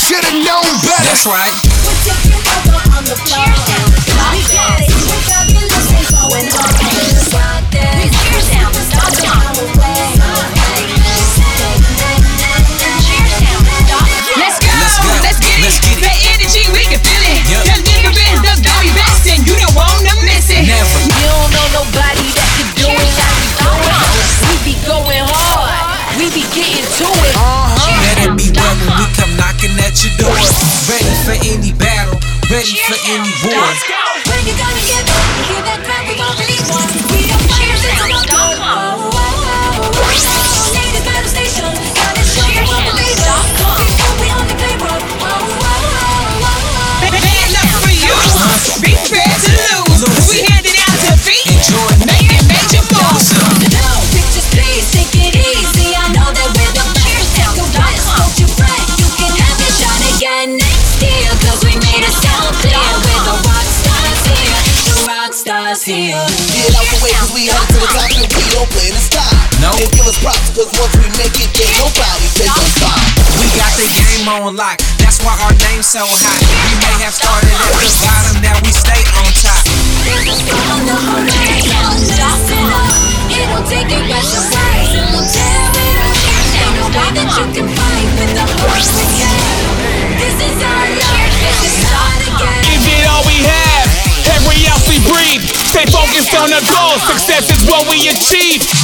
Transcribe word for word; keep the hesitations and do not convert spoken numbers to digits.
should've known better. That's right. We're taking over on the floor. We got it. We're fabulous and going hard. Rock that. Cheers down. Stop our way. Let's go. Let's go. Let's get Let's it. get it. The energy, we can feel it. Yep. The nigga been the very best, and you don't wanna miss it. Never. You don't know nobody that can do it like we do it. We be going hard, we be getting to it. Better be well when we come knocking at your door. Ready for any battle, ready for any war. When you gonna get back? Hear that crowd, we gon' release one. We don't fire this on the floor. Oh, oh, oh, oh. Ladies battle station, gotta show you what we do. Before we on the payroll. Oh, oh, oh, oh. Bad luck for you. Be prepared to lose. We handing out defeat. Enjoy. Making major moves. No, bitches, please take it easy. I know that we're the best. Take a risk, don't you fret. You can have your shot again next year. Cause we made it sound clear. We're the rock stars here. The rock stars here. Get out the way cause we head to the top and we don't plan to stop. No. And give us props cause once we make it, then nobody take us stop. We got the game on lock, that's why our name's so hot. We may have started at the bottom, now we stay on top. There's a storm on the horizon. Listen up. It'll take you by surprise and we'll tear it up. Ain't no way that you can fight with the horse we have. This is our life. This is not again. Give it all we have, every ounce we breathe. Stay focused on the goal, success is what we achieve.